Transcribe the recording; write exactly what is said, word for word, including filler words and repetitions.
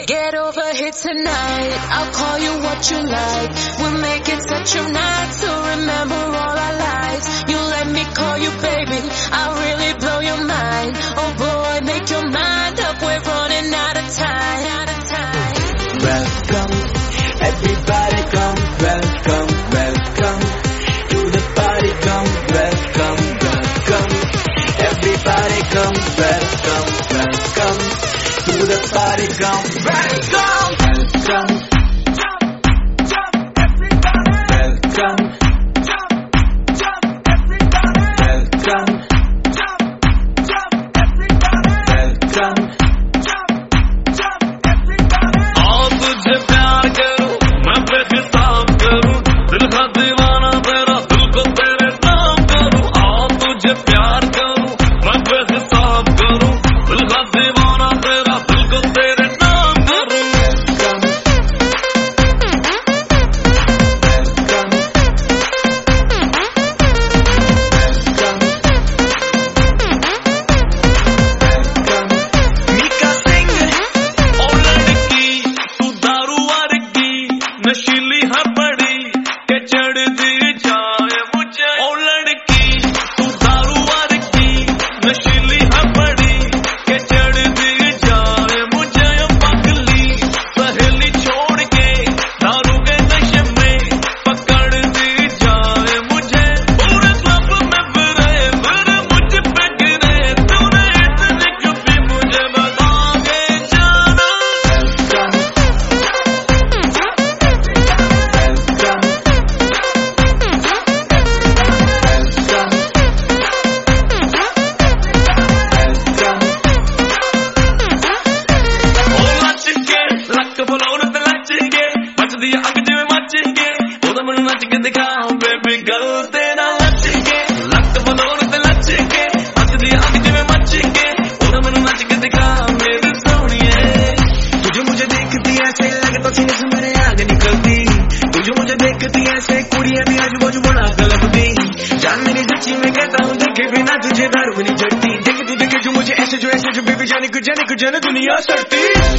Get over here tonight, I'll call you what you like. We'll make it such a night to remember all our lives. You let me call you baby, I'll really blow your mind. Oh boy, make your mind up, we're running out of time, out of time. Welcome, everybody come, welcome, welcome to the party, come, welcome, welcome. Everybody come, welcome, welcome to the party, come, welcome, welcome. तुझे दारू नहीं जड़ती, देखे तू देखे जो मुझे ऐसे जो ऐसे जो बेबी जाने को जाने को जाने दुनिया सड़ती।